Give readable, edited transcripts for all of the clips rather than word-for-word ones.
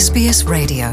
SBS Radio.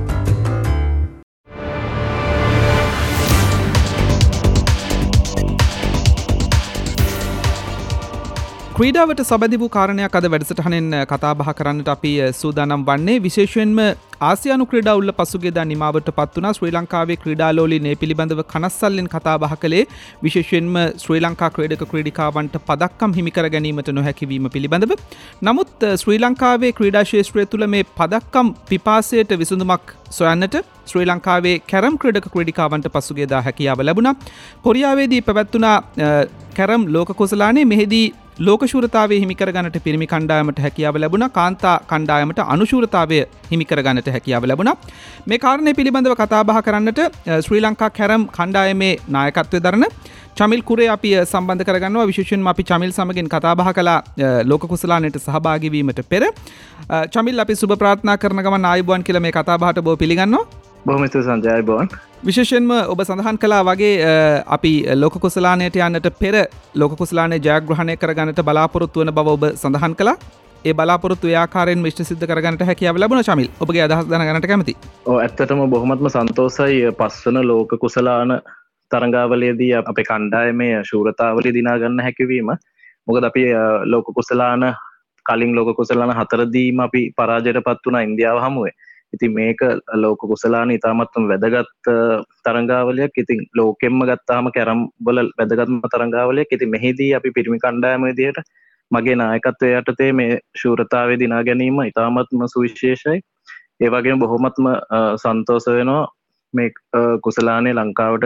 ක්‍රීඩාවට සබැඳි වූ කාරණයක් අද වැඩසටහනෙන් කතා බහ කරන්නට අපි සූදානම් වන්නේ විශේෂයෙන්ම ආසියානු ක්‍රීඩා උල්ල පසුගියදා නිමාවට පත් වුණා. ශ්‍රී ලංකාවේ ක්‍රීඩාලෝලීන් මේ පිළිබඳව කනස්සල්ලෙන් කතා බහ කළේ විශේෂයෙන්ම ශ්‍රී ලංකා ක්‍රීඩක ක්‍රීඩිකාවන්ට පදක්කම් හිමි කර ගැනීමට නොහැකි වීම පිළිබඳව. නමුත් ශ්‍රී ලංකාවේ ක්‍රීඩා ක්ෂේත්‍රය තුළ මේ පදක්කම් පිපාසයට විසඳුමක් සොයන්නට ශ්‍රී ලංකාවේ කැරම් ක්‍රීඩක ක්‍රීඩිකාවන්ට පසුගියදා හැකියාව ලැබුණා. කොරියාවේදී පැවැත්වුණා කැරම් ලෝක කුසලානේ. මෙහිදී ලෝකශූරතාවය හිමිකර ගන්නට පිරිමි කණ්ඩායමට හැකියාව ලැබුණා. කාන්තා කණ්ඩායමට අනුශූරතාවය හිමිකර ගන්නට හැකියාව ලැබුණා. මේ කාරණේ පිළිබඳව කතා බහ කරන්නට ශ්‍රී ලංකා කැරම් කණ්ඩායමේ නායකත්වය දරන චමිල් කුරේ අපි සම්බන්ධ කරගන්නවා. විශේෂයෙන්ම අපි චමිල් සමගින් කතා බහ කළා ලෝක කුසලානේට සහභාගී වීමට පෙර. චමිල් අපි සුබ ප්‍රාර්ථනා කරන ගමන් ආයුබෝවන් කියලා මේ කතා බහට බොහොම පිළිගන්නවා. බොහොම ස්තුතියි සංජය ආයුබෝවන්. විශේෂයෙන්ම ඔබ සඳහන් කළා වගේ අපි ලෝක කුසලානයට යන්නට පෙර ලෝක කුසලානයේ ජයග්‍රහණය කරගන්නට බලාපොරොත්තු වන බව ඔබ සඳහන් කළා. ඒ බලාපොරොත්තු ඒ ආකාරයෙන් ඉෂ්ට සිද්ධ කරගන්නට හැකියාව ලැබුණා. චමිල් ඔබගේ අදහස් දැනගන්නට කැමතියි. ඔව් ඇත්තටම බොහොමත්ම සන්තෝෂයි පස්වන ලෝක කුසලාන තරඟාවලියේදී අපේ කණ්ඩායමේ ශූරතාවලිය දිනා ගන්න හැකියවීම. මොකද අපි ලෝක කුසලාන කලින් ලෝක කුසලාන 4දීම අපි පරාජයටපත් වුණා ඉන්දියාව හමුවේ. ඉතින් මේක ලෝක කුසලාන ඉතාමත්ම වැදගත් තරඟාවලියක්. ඉතින් ලෝකෙම්ම ගත්තාම කැරම් වල වැදගත්ම තරඟාවලියක්. ඉතින් මෙහිදී අපි පිරිමි කණ්ඩායම විදියට මගේ නායකත්වය යටතේ මේ ශූරතාවය දිනා ගැනීම ඉතාමත්ම සුවිශේෂයි. ඒ වගේම බොහොමත්ම සන්තෝෂ වෙනවා මේ කුසලානේ ලංකාවට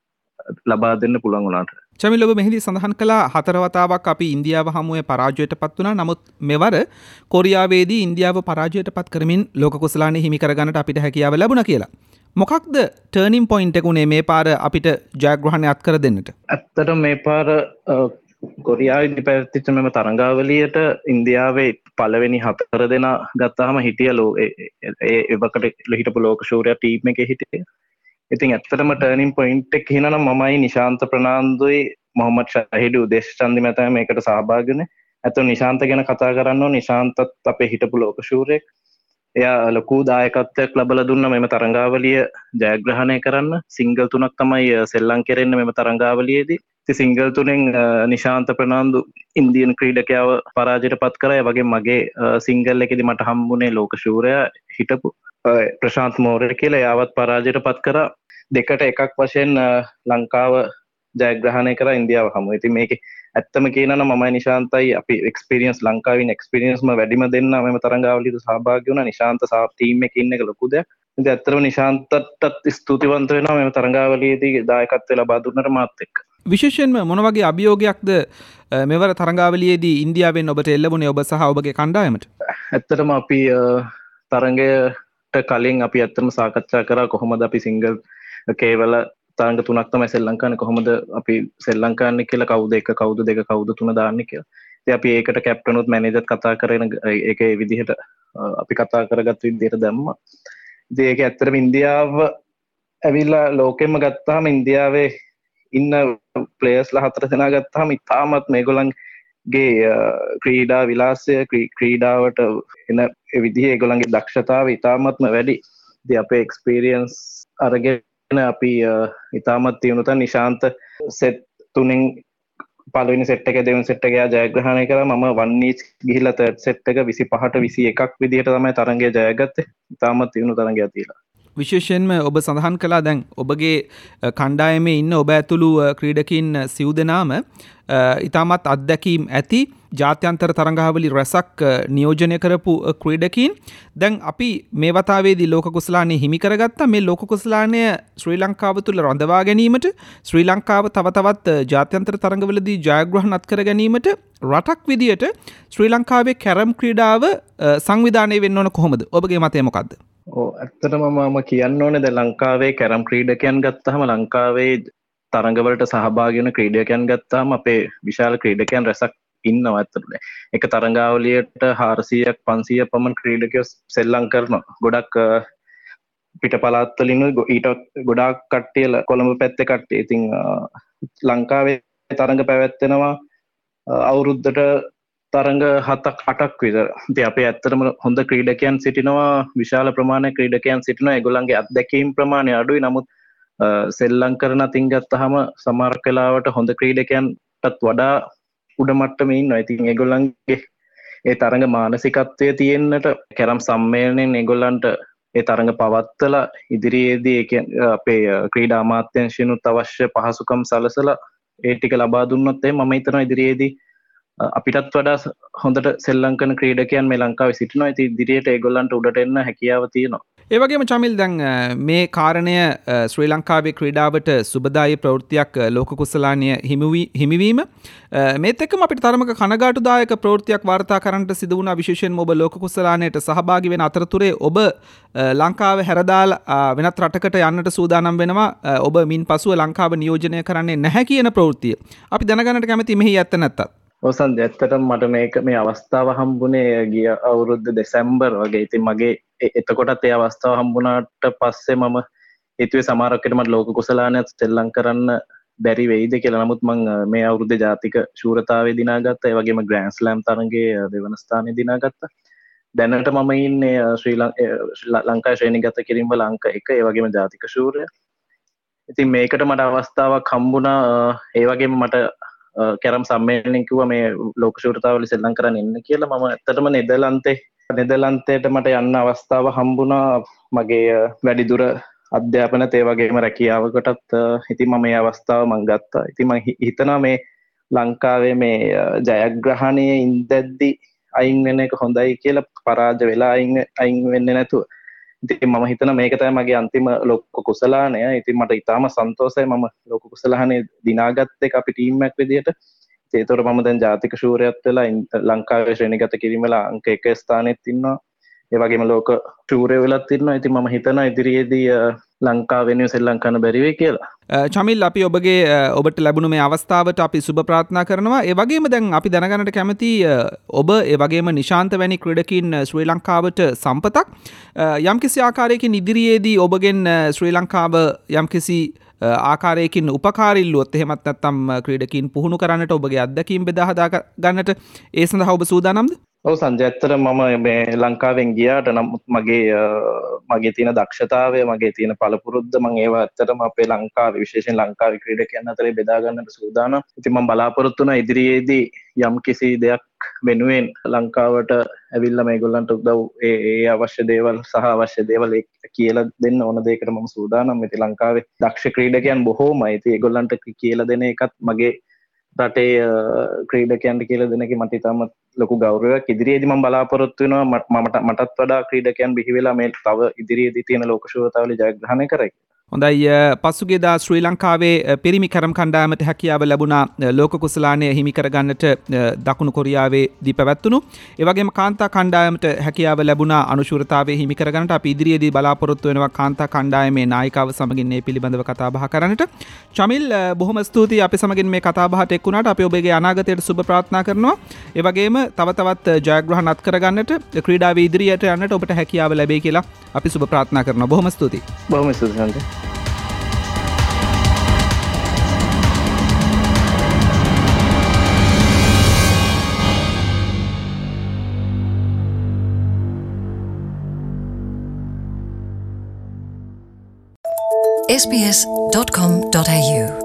ලබා දෙන්න පුළුවන් වුණාට. චමිල් ඔබ මෙහිදී සඳහන් කළා 4 වතාවක් අපි ඉන්දියාව හමුවේ පරාජයටපත් වුණා. නමුත් මෙවර කොරියාවේදී ඉන්දියාව පරාජයටපත් කරමින් ලෝක කුසලානේ හිමි කරගන්නට අපිට හැකියාව ලැබුණා කියලා. මොකක්ද ටර්නින් පොයින්ට් එක උනේ මේ පාර අපිට ජයග්‍රහණය අත් කර දෙන්නට? ඇත්තටම මේ පාර කොරියාවේදී පැවතිච්ච මෙම තරඟාවලියට ඉන්දියාවේ පළවෙනි 4 දෙනා ගත්තාම හිටිය ඒවකට හිටපු ලෝක ශූරයා ටීම් එකේ හිටියේ. ඉතින් ඇත්තටම ටර්නින් පොයින්ට් එක කියනනම් මමයි නිශාන්ත ප්‍රනාන්දුයි මොහොමඩ් ෂහීඩ් උදේශ් චන්දි මහතා මේකට සහභාගී වුණේ. ඇත්තට නිශාන්ත ගැන කතා කරන්න ඕන. නිශාන්තත් අපේ හිටපු ලෝක ශූරයෙක්. එයා ලොකු දායකත්වයක් ලැබලා දුන්නා මෙම තරඟාවලිය ජයග්‍රහණය කරන්න. සිංගල් 3ක් තමයි සෙල්ලම් කෙරෙන්නේ මෙම තරඟාවලියේදී. ඉතින් සිංගල් 3න් නිශාන්ත ප්‍රනාන්දු ඉන්දියන් ක්‍රීඩකයාව පරාජයටපත් කරා. ඒ වගේම මගේ සිංගල් එකේදී මට හම්බුනේ ලෝක ශූරයා හිටපු ප්‍රශාන්ත් මෝරේ කියලා. එයාවත් පරාජයටපත් කරා. 2-1 වශයෙන් ලංකාව ජයග්‍රහණය කරා ඉන්දියාව හමුවේ. ඉතින් මේකේ ඇත්තම කියනවා නම් මමයි නිශාන්තයි අපි එක්ස්පීරියන්ස් ලංකාවේ එක්ස්පීරියන්ස්ම වැඩිම දෙන්න මෙම තරඟාවලියට සහභාගී වුණා. නිශාන්ත ටීම් එකේ ඉන්න එක ලොකු දෙයක්. ඉතින් ඇත්තටම නිශාන්තටත් ස්තුතිවන්ත වෙනවා මෙම තරඟාවලියේදී දායකත්වය ලබා දුන්නට මාත් එක්ක. විශේෂයෙන්ම මොන වගේ අභියෝගයක්ද මෙවර තරඟාවලියේදී ඉන්දියාවෙන් ඔබට එල්ලුණේ ඔබ සහ ඔබගේ කණ්ඩායමට? ඇත්තටම අපි තරඟයට කලින් අපි ඇත්තටම සාකච්ඡා කරා කොහොමද අපි සිංගල් කේවල තරඟ 3ක් තමයි සෙල්ලම් කරන්නේ, කොහොමද අපි සෙල්ලම් කරන්නේ කියලා, කවුද 1 කවුද 2 කවුද 3 දාන්නේ කියලා. ඉතින් අපි ඒකට කැප්ටනුත් මැනේජර්ත් කතා කරගෙන ඒකේ විදිහට අපි කතා කරගත්ත විදිහට දැම්මා. ඉතින් ඒක ඇත්තටම ඉන්දියාව ඇවිල්ලා ලෝකෙම ගත්තාම ඉන්දියාවේ ඉන්න ප්ලේයර්ස්ලා 4 දෙනා ගත්තාම ඉතාමත් මේගොල්ලන්ගේ ක්‍රීඩා විලාසය ක්‍රීඩාවට එන විදිහ ඒගොල්ලන්ගේ දක්ෂතාවය ඉතාමත්ම වැඩි. ඉතින් අපේ එක්ස්පීරියන්ස් අරගෙන අපි ඉතාමත් තියුණුත නිශාන්ත සෙට් 3න් පළවෙනි සෙට් එක දෙවෙනි සෙට් එක ජයග්‍රහණය කරා. මම 1 each ගිහිල්ලා තර්ඩ් සෙට් එක 25ට 21ක් විදිහට තමයි තරඟය ජයගත්තේ. ඉතාමත් තියුණු තරඟයක් තියලා. විශේෂයෙන්ම ඔබ සඳහන් කළා දැන් ඔබගේ කණ්ඩායමේ ඉන්න ඔබ ඇතුළු ක්‍රීඩකින් සිව් දෙනාම ඉතාමත් අත්දැකීම් ඇති ජාත්‍යන්තර තරඟාවලි රැසක් නියෝජනය කරපු ක්‍රීඩකින්. දැන් අපි මේ වතාවේදී ලෝක කුසලානේ හිමි කරගත්තා. මේ ලෝක කුසලානය ශ්‍රී ලංකාව තුළ රඳවා ගැනීමට, ශ්‍රී ලංකාව තව තවත් ජාත්‍යන්තර තරඟවලදී ජයග්‍රහණ අත් කර ගැනීමට රටක් විදියට ශ්‍රී ලංකාවේ කැරම් ක්‍රීඩාව සංවිධානය වෙන්න ඕන කොහොමද? ඔබගේ මතය මොකක්ද? ඇත්තටම මම කියන්න ඕනේ දැන් ලංකාවේ කැරම් ක්‍රීඩකයන් ගත්තාම ලංකාවේ තරඟවලට සහභාගී වෙන ක්‍රීඩකයන් ගත්තාම අපේ විශාල ක්‍රීඩකයන් රැසක් ඉන්නවා. ඇත්තටම එක තරඟාවලියට 400ක් 500ක් පමණ ක්‍රීඩකයෝ සෙල්ලම් කරනවා. ගොඩක් පිට පළාත් වලින් ඊට ගොඩාක් කට්ටිය කොළඹ පැත්තේ කට්ටිය. ඉතින් ලංකාවේ තරඟ පැවැත්වෙනවා අවුරුද්දට තරඟ 7-8ක් විතර. ඉතින් අපේ ඇත්තටම හොඳ ක්‍රීඩකයන් සිටිනවා, විශාල ප්‍රමාණයක් ක්‍රීඩකයන් සිටිනවා. ඒගොල්ලන්ගේ අත්දැකීම් ප්‍රමාණය අඩුයි. නමුත් සෙල්ලම් කරන අතින් ගත්තාම සමහරක් වෙලාවට හොඳ ක්‍රීඩකයන්ටත් වඩා උඩ මට්ටමේ ඉන්නවා. ඉතින් ඒගොල්ලන්ගේ ඒ තරඟ මානසිකත්වය තියෙන්නට කැරම් සම්මේලනයෙන් ඒගොල්ලන්ට ඒ තරඟ පවත්වලා ඉදිරියේදී අපේ ක්‍රීඩා අමාත්‍යාංශයනුත් අවශ්‍ය පහසුකම් සලසලා ඒ ටික ලබා දුන්නොත් මම හිතනවා ඉදිරියේදී අපිටත් වඩා හොඳට සෙල්ලම් කරන ක්‍රීඩකයන් මේ ලංකාවේ සිටිනවා. ඉතින් ඉදිරියට ඒගොල්ලන්ට උඩට එන්න හැකියාව තියෙනවා. ඒ වගේම චමිල් දැන් මේ කාරණය ශ්‍රී ලංකාවේ ක්‍රීඩාවට සුබදායී ප්‍රවෘත්තියක් ලෝක කුසලානය හිමිවීම මේත් එක්කම අපිට තරමක කනගාටුදායක ප්‍රවෘත්තියක් වාර්තා කරන්නට සිදු වුණා. විශේෂයෙන්ම ඔබ ලෝක කුසලානයට සහභාගී වෙන අතරතුරේ ඔබ ලංකාවේ හැරදාලා වෙනත් රටකට යන්නට සූදානම් වෙනවා. ඔබ මින් පසුව ලංකාව නියෝජනය කරන්නේ නැහැ කියන ප්‍රවෘත්තිය. අපි දැනගන්නට කැමති මෙහි ඇත්ත නැත්තත්. ඔසන්ද ඇත්තටම මට මේ අවස්ථාව හම්බුනේ ගිය අවුරුද්ද දෙසැම්බර් වගේ. ඉතින් මගේ එතකොටත් ඒ අවස්ථාව හම්බුණාට පස්සේ මම හිතුවේ සමහරක් විට මට ලෝක කුසලානයත් සෙල්ලම් කරන්න බැරි වෙයිද කියලා. නමුත් මම මේ අවුරුද්දේ ජාතික ශූරතාවය දිනාගත්තා. ඒ වගේම ග්‍රෑන්ඩ් ස්ලෑම් තරඟයේ දෙවන ස්ථානය දිනාගත්තා. දැනට මම ඉන්නේ ශ්‍රී ලංකාවේ ශ්‍රේණිගත කිරීම වල අංක 1. ඒ වගේම ජාතික ශූරය. ඉතින් මේකට මට අවස්ථාවක් හම්බුණා. ඒ වගේම මට කැරම් සම්මේලනයෙන් කිව්වා මේ ලෝක ශූරතාවල සෙල්ලම් කරන්න එන්න කියලා. මම ඇත්තටම නෙදර්ලන්තයට මට යන්න අවස්ථාව හම්බුණා මගේ වැඩිදුර අධ්‍යාපනත් ඒ වගේම රැකියාවකටත්. ඉතින් මම මේ අවස්ථාව මම ගත්තා. ඉතින් මම හිතනවා මේ ලංකාවේ මේ ජයග්‍රහණයේ ඉඳද්දි අයින් වෙන එක හොඳයි කියලා, පරාජය වෙලා අයින් වෙන්නේ නැතුව. ඉතින් මම හිතනවා මේක තමයි මගේ අන්තිම ලෝක කුසලානය. ඉතින් මට ඉතාම සන්තෝෂයි මම ලෝක කුසලානය දිනාගත්ත එක අපි ටීම් එකක් විදියට. ඒතකොට මම දැන් ජාතික ශූරයත් වෙලා ලංකාවේ ශ්‍රේණිගත කිරීම වල අංක 1 ස්ථානෙත් ඉන්නවා. ඒ වගේම ලෝක ශූරය වෙලත් ඉන්නවා. ඉතින් මම හිතනවා ඉදිරියේදී ලංකාව වෙනුවෙන් සෙල්ලම් කරන්න බැරි වෙයි කියලා. චමිල්, අපි ඔබට ලැබුණු මේ අවස්ථාවට අපි සුබ ප්‍රාර්ථනා කරනවා. ඒ වගේම දැන් අපි දැනගන්නට කැමති ඔබ ඒ වගේම නිශාන්ත වැනි ක්‍රීඩකින් ශ්‍රී ලංකාවට සම්පතක් යම්කිසි ආකාරයකින් ඉදිරියේදී ඔබගෙන් ශ්‍රී ලංකාව යම්කිසි ආකාරයකින් උපකාරිල්ලුවොත් එහෙමත් නැත්නම් ක්‍රීඩකින් පුහුණු කරන්නට ඔබගේ අත්දැකීම් බෙදා හදා ගන්නට ඒ සඳහා ඔබ සූදානම්ද? ඔව් සංජය, ඇත්තටම මම මේ ලංකාවෙන් ගියාට නමුත් මගේ තියෙන දක්ෂතාවය, මගේ තියෙන පළපුරුද්ද මම ඒවා ඇත්තටම අපේ ලංකාවේ විශේෂයෙන් ලංකාවේ ක්‍රීඩකයන් අතරේ බෙදා ගන්නට සූදානම්. ඉතින් මම බලාපොරොත්තු වෙනවා ඉදිරියේදී යම් කිසි දෙයක් වෙනුවෙන් ලංකාවට ඇවිල්ලා මේගොල්ලන්ට උදව් ඒ අවශ්‍ය දේවල් සහ අවශ්‍ය දේවල් කියලා දෙන්න ඕන දෙයකට මම සූදානම්. ඉතින් ලංකාවේ දක්ෂ ක්‍රීඩකයන් බොහෝමයි. ඉතින් ඒගොල්ලන්ට කියලා දෙන එකත් මගේ රටේ ක්‍රීඩකයන්ට කියලා දෙන එක මට ඉතාමත් ලොකු ගෞරවයක්. ඉදිරියේදී මම බලාපොරොත්තු වෙනවා මටත් වඩා ක්‍රීඩකයන් බිහි වෙලා මේ තව ඉදිරියේදී තියෙන ලෝක ශූරතාවල ජයග්‍රහණය කරයි. හොඳයි, පසුගියදා ශ්‍රී ලංකාවේ පිරිමි කැරම් කණ්ඩායමට හැකියාව ලැබුණා ලෝක කුසලානය හිමි කරගන්නට දකුණු කොරියාවේදී පැවැත්වුණු. ඒ වගේම කාන්තා කණ්ඩායමට හැකියාව ලැබුණා අනුශූරතාවය හිමි කරගන්නට. අපි ඉදිරියේදී බලාපොරොත්තු වෙනවා කාන්තා කණ්ඩායමේ නායිකාව සමගින් මේ පිළිබඳව කතා බහ කරන්නට. චමිල්, බොහොම ස්තුතියි අපි සමගින් මේ කතා බහට එක් වුණාට. අපි ඔබගේ අනාගතයට සුබ ප්‍රාර්ථනා කරනවා. ඒ වගේම තවත් ජයග්‍රහණ අත් කරගන්නට, ක්‍රීඩාවේ ඉදිරියට යන්නට ඔබට හැකියාව ලැබෙයි කියලා අපි සුබ ප්‍රාර්ථනා කරනවා. බොහොම ස්තුතියි. බොහොම ස්තුතියි. sbs.com.au